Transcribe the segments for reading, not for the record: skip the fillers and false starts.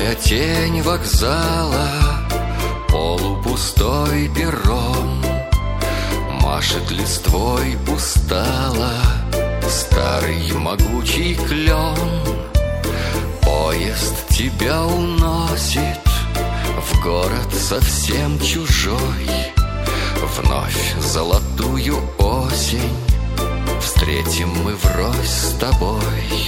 Серая тень вокзала, полупустой перрон, машет листвой устало старый могучий клен. Поезд тебя уносит в город совсем чужой. Вновь золотую осень встретим мы врозь с тобой.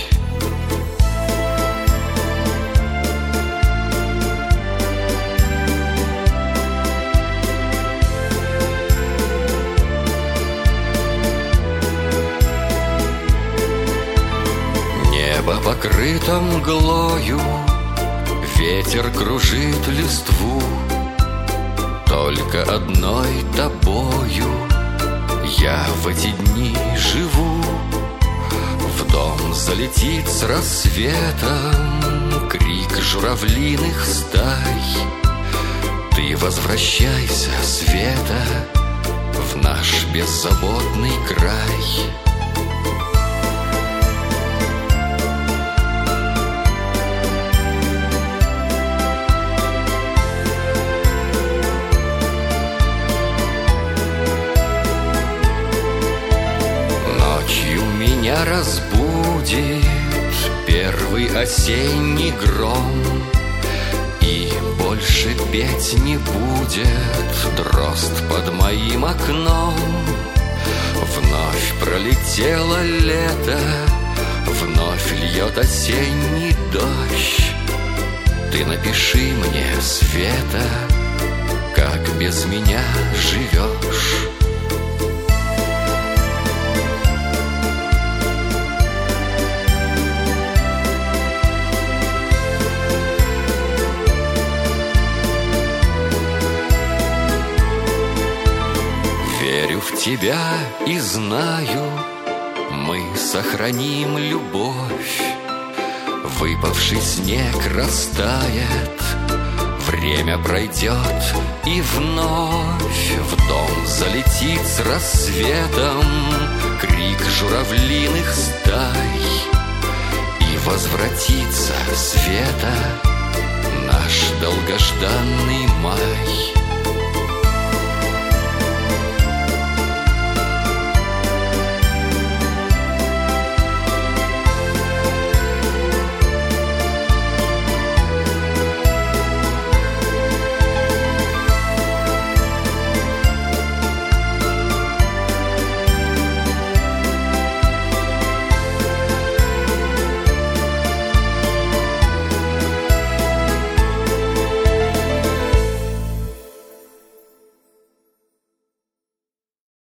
Небо покрыто мглою, ветер кружит листву. Только одной тобою я в эти дни живу. В дом залетит с рассветом крик журавлиных стай. Ты возвращайся, Света, в наш беззаботный край. Меня разбудит первый осенний гром, и больше петь не будет дрозд под моим окном. Вновь пролетело лето, вновь льет осенний дождь. Ты напиши мне, Света, как без меня живешь. Верю в тебя и знаю, мы сохраним любовь. Выпавший снег растает, время пройдет, и вновь в дом залетит с рассветом крик журавлиных стай. И возвратится, Света, наш долгожданный май.